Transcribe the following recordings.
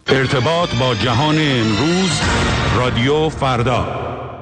ارتباط با جهان امروز، رادیو فردا.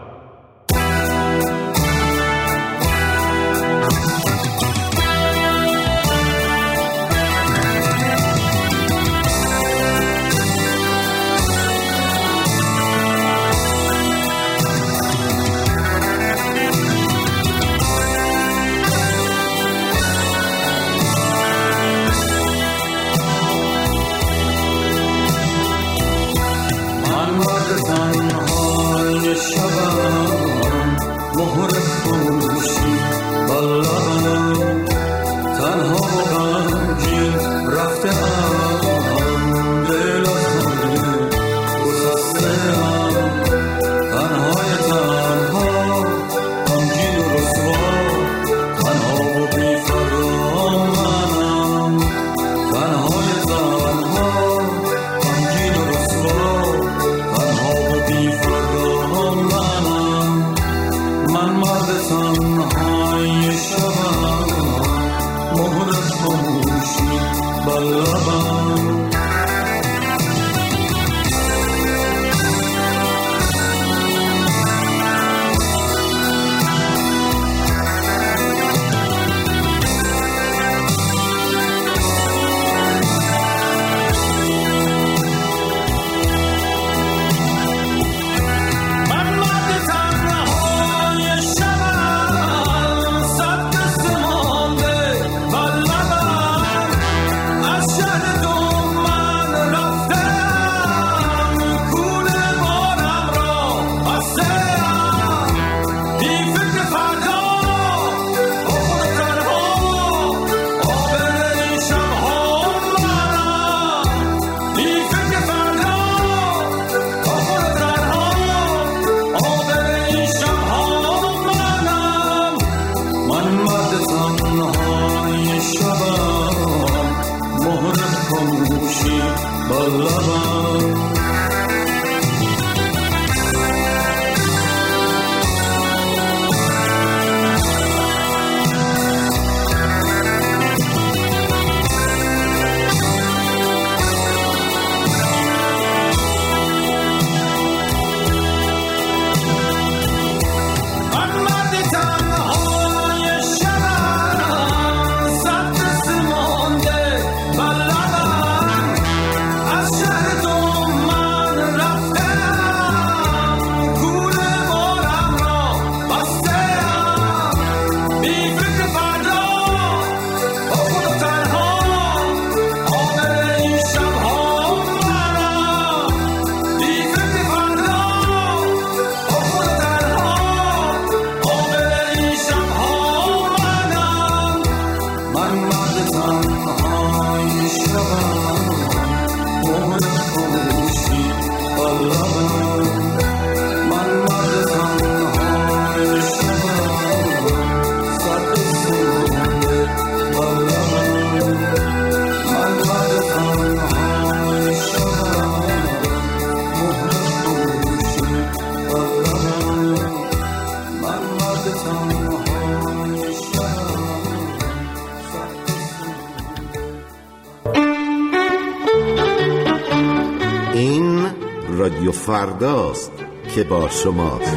رادیو فرداست که با شماست.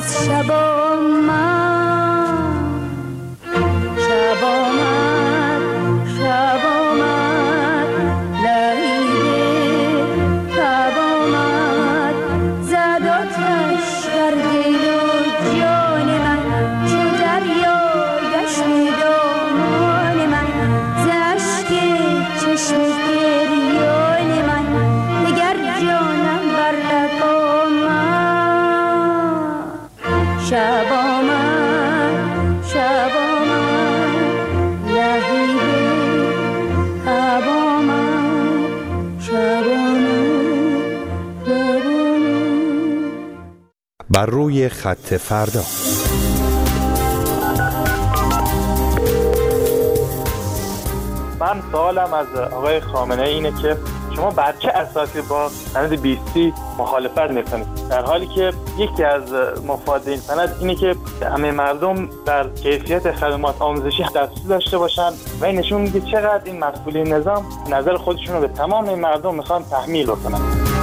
باز شب آمد، شب آمد، شب آمد، لعیده شب آمد، زد آتش بر دل و جان من، چو دریا گشت دامان من، ز اشک چشم گریان من، دگر جانم بر لب آمد. شب آمد، شب آمد، لهیب شب آمد، شب آمد، شب آمد. بر روی خط فردا. من سوالم از آقای خامنه اینه که شما بر چه اساسی با سند 20 مخالفت میکنید، در حالی که یکی از مفاد این سند اینه که همه مردم در کیفیت خدمات آموزشی دسترسی داشته باشن و این نشون میده چقدر این مسئولین نظام نظر خودشون رو به تمام این مردم میخوان تحمیل بکنن.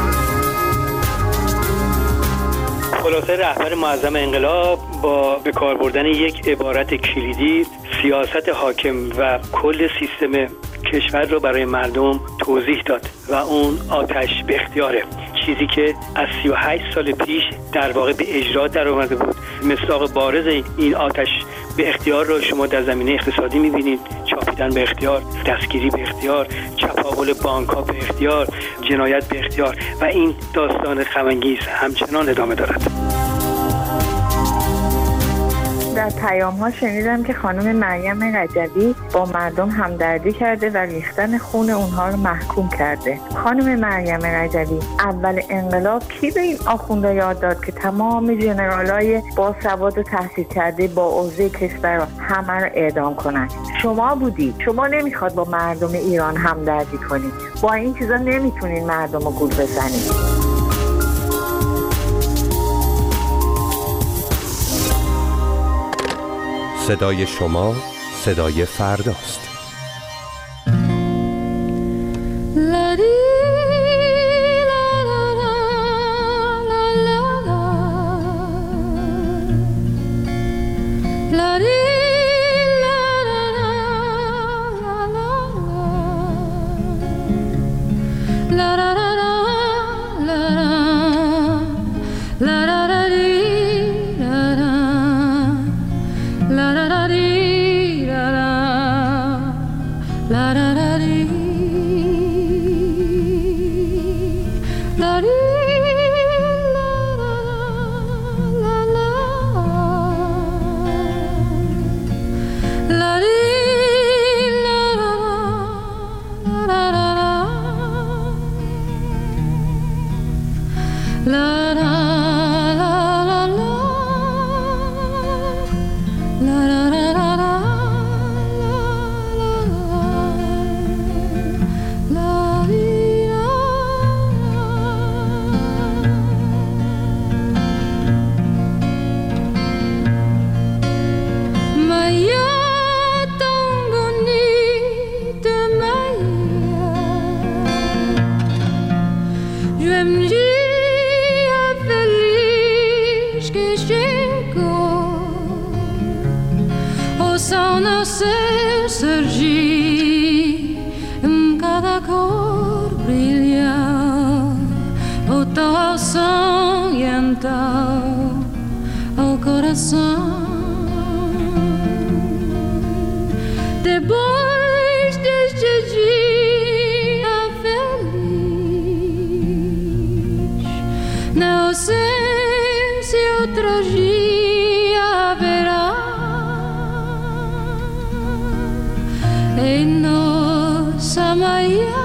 خلاصه رهبر معظم انقلاب با به کار بردن یک عبارت کلیدی سیاست حاکم و کل سیستم کشور رو برای مردم توضیح داد و اون آتش به اختیاره، چیزی که از 38 سال پیش در واقع به اجرا در اومده بود. مصداق بارز این آتش به اختیار رو شما در زمینه اقتصادی می‌بینید، چاپیدن به اختیار، دستگیری به اختیار، چپاول بانک‌ها به اختیار، جنایت به اختیار و این داستان غم‌انگیز همچنان ادامه دارد. در پیام‌ها شنیدم که خانم مریم رجوی با مردم همدردی کرده و ریختن خون اونها رو محکوم کرده. خانم مریم رجوی، اول انقلاب کی به این آخونده یاد داد که تمام ژنرالای با سواد و تحصیل کرده با عرضه کشور رو همه رو اعدام کنن؟ شما بودید. شما نمیخواد با مردم ایران همدردی کنید. با این چیزا نمیتونین مردم رو گول بزنید. صدای شما صدای فرداست. Depois deste dia feliz, na ausência outro dia haverá. Em nossa manhã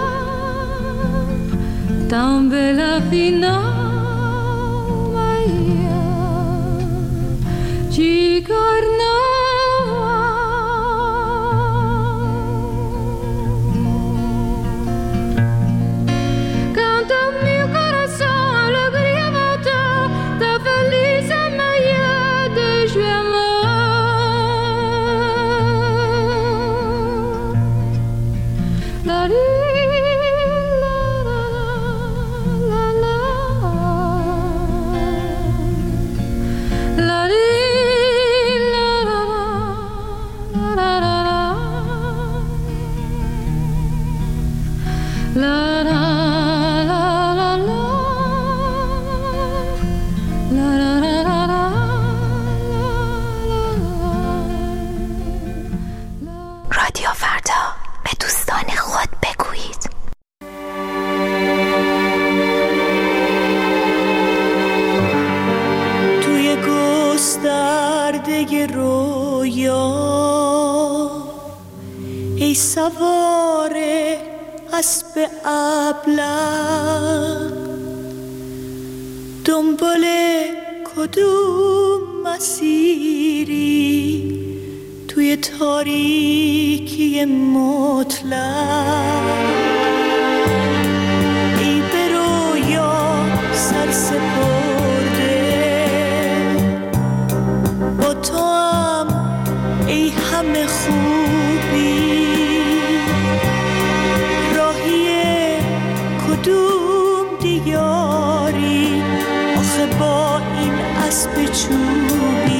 tão bela final, manhã de carnaval. La la la la la. سوار اسب ابلق دنبال کدوم مسیری توی تاریکی مطلق ای به رویا سر سپرده با تو هم ای همه خوبی راهی کدوم دیاری آخه با این اسب چوبی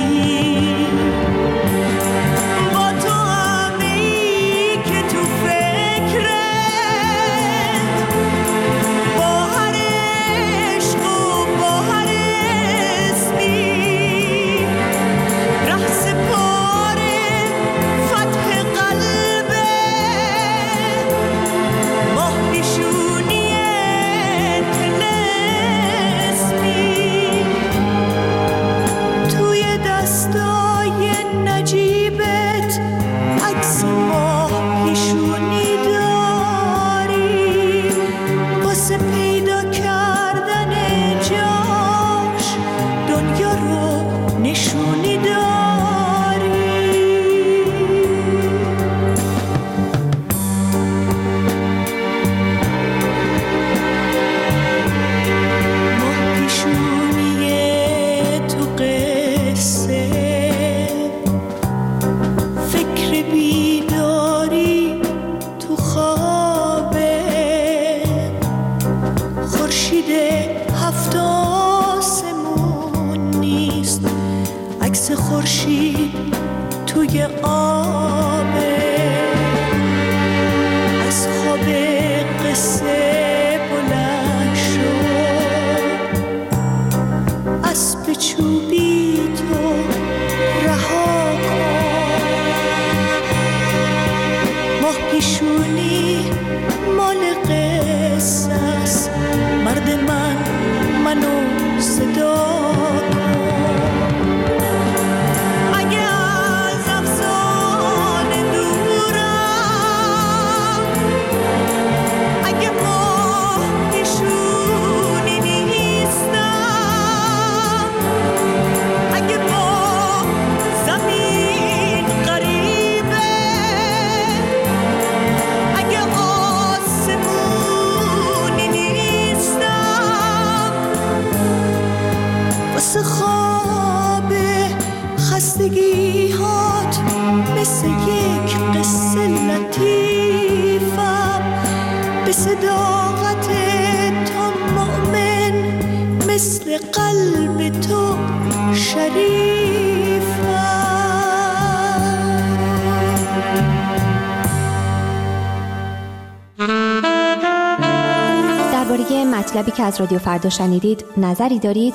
مطلبی که از رادیو فردا شنیدید نظری دارید؟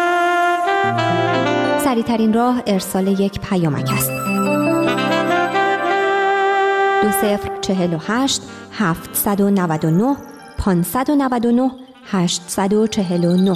سریع‌ترین راه ارسال یک پیامک است. 2048 799 599 849.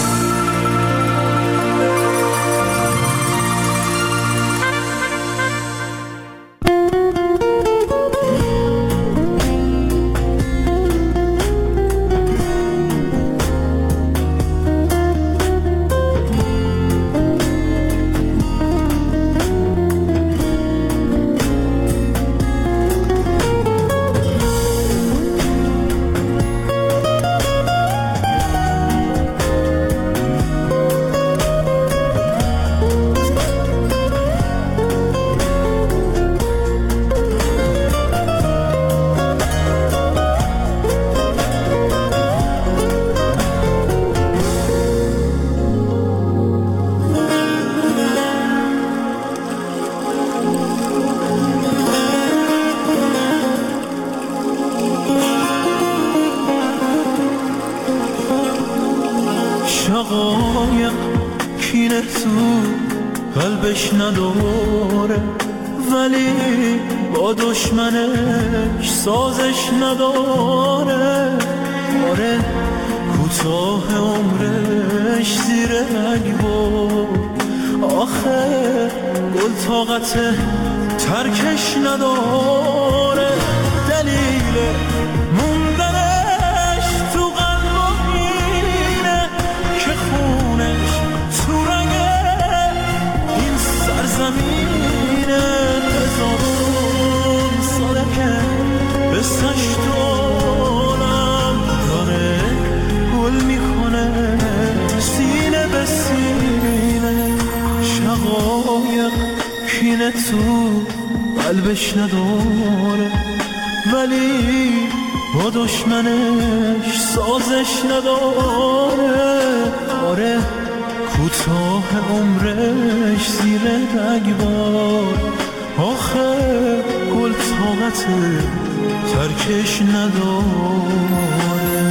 شقایق کینه تو قلبش نداره ولی با دشمنش سازش نداره. آره کوتاه عمرش زیر رنگ بود آخه گل طاقت ترکش نداره. قلبش نداره، ولی با دشمنش سازش نداره. آره کوتاه عمرش زیر رگبار، آخه گل طاقت ترکش نداره.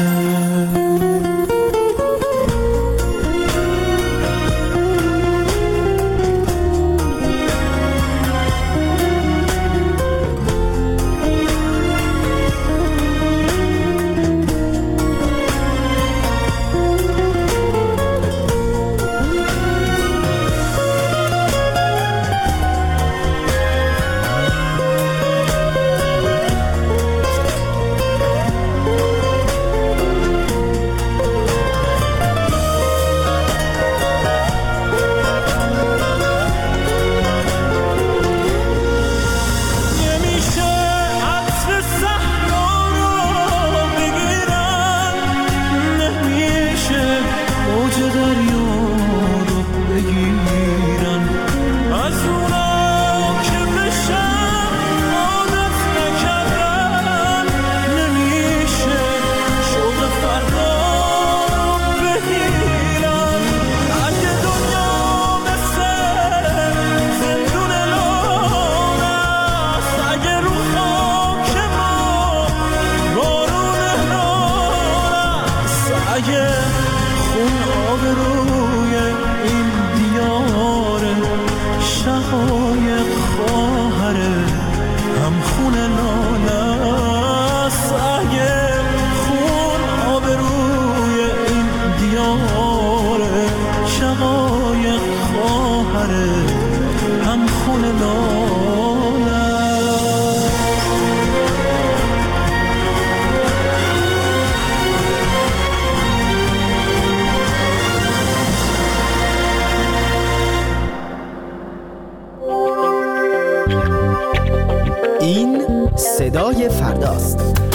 این صدای فرداست.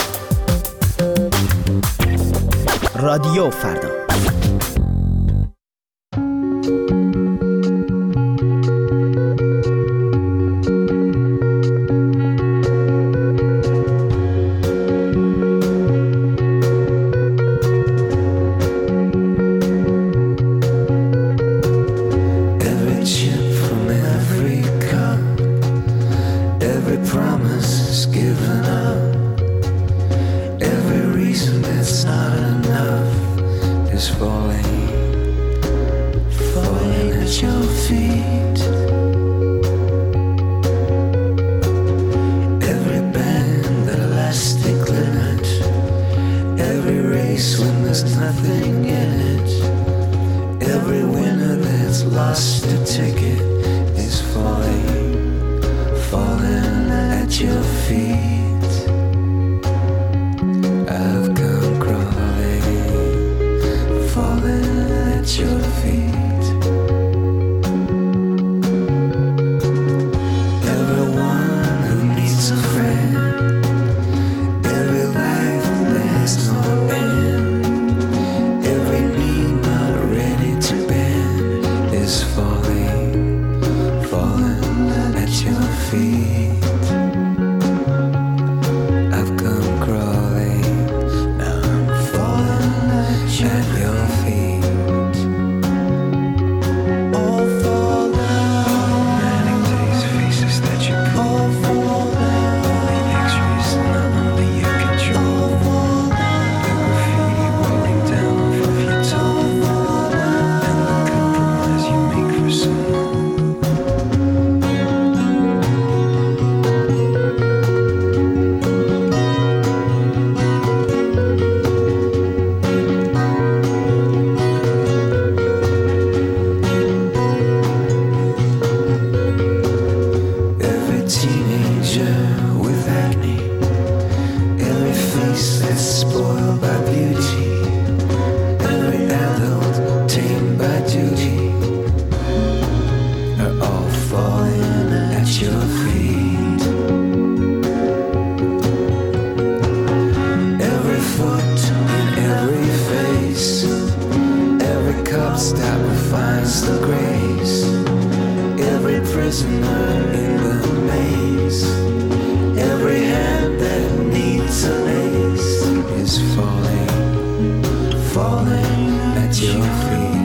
رادیو فردا. Prisoner in the maze. جوخی